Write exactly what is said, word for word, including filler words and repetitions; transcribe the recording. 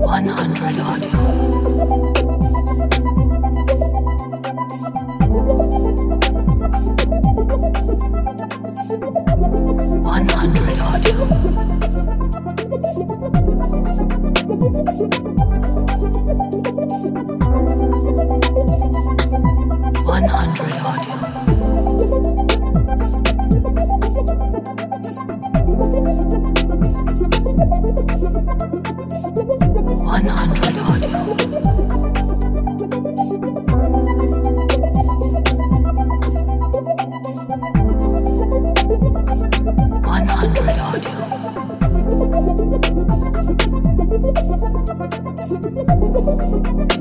one hundred audio. one hundred audio. one hundred audio. one hundred audio. one hundred audio. one hundred audio.